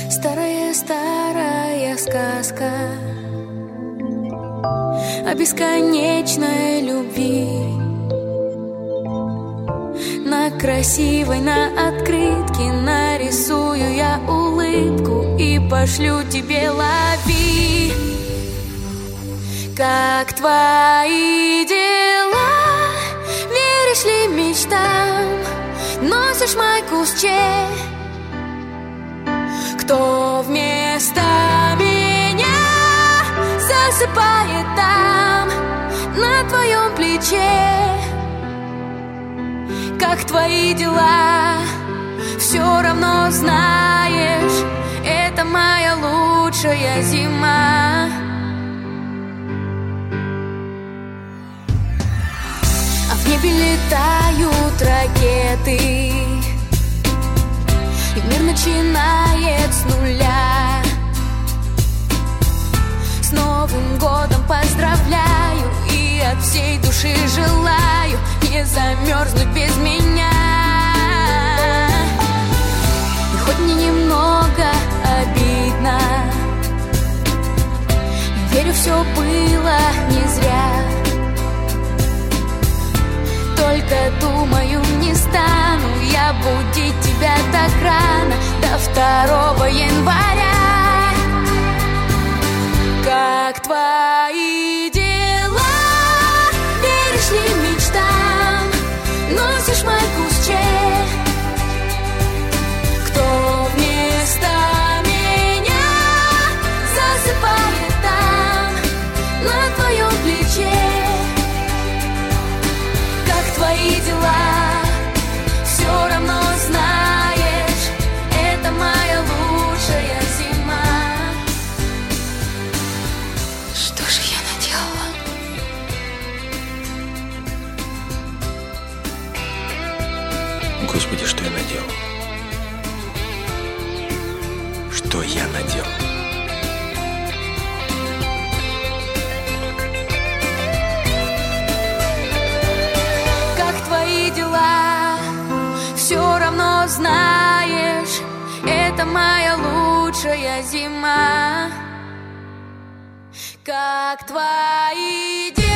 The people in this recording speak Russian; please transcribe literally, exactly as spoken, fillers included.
Старая-старая сказка о бесконечной любви. На красивой, на открытке нарисую я улыбку и пошлю тебе, лови. Как твои дела? Веришь ли мечтам? Носишь майку с Че? Кто вместо меня засыпает там, на твоем плече? Как твои дела? Все равно знаешь, это моя лучшая зима. А в небе летают ракеты, и мир начинает с нуля. С Новым годом поздравляю и от всей души желаю не замерзнуть без меня. И хоть мне немного обидно, верю, все было не зря. Только думаю, не стану я будить тебя так рано, до второго января. Как твои дела? Веришь ли мечтам? Носишь майку с Че? Кто вместо меня засыпает там, на твоем плече? Как твои дела? Все равно знаешь, это моя лучшая зима. Что же я наделала? Господи, что я наделал? Что я наделал? Как твои дела? Все равно знаешь, это моя лучшая зима. Как твои дела?